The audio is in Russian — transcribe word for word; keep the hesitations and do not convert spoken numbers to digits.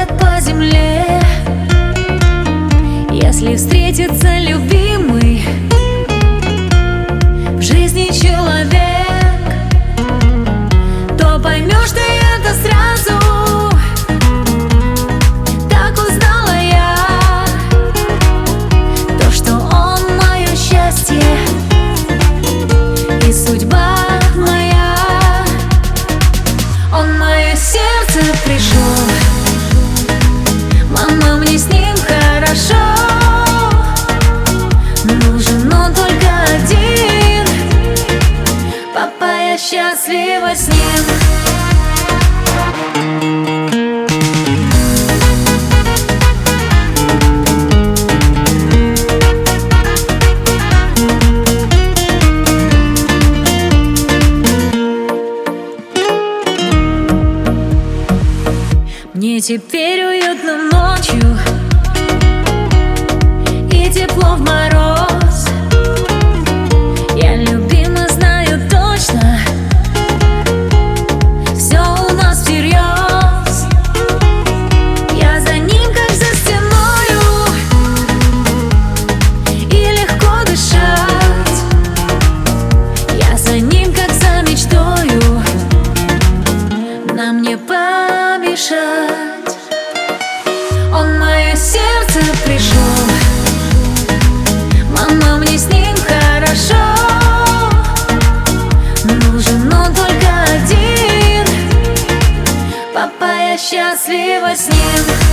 по земле. Если встретится любимый в жизни человек, то поймешь ты это сразу. Так узнала я то, что он мое счастье и судьба моя. Он в мое сердце пришел, мама, мне с ним хорошо. Нужен он только один, папа, я счастлива с ним. Мне теперь уютно ночью и тепло в мороз. Я любима, знаю точно, все у нас всерьез. Я за ним, как за стеною, и легко дышать. Я за ним, как за мечтою, нам не помешать. Он в мое сердце пришел, мама, мне с ним хорошо. Нужен он только один, папа, я счастлива с ним.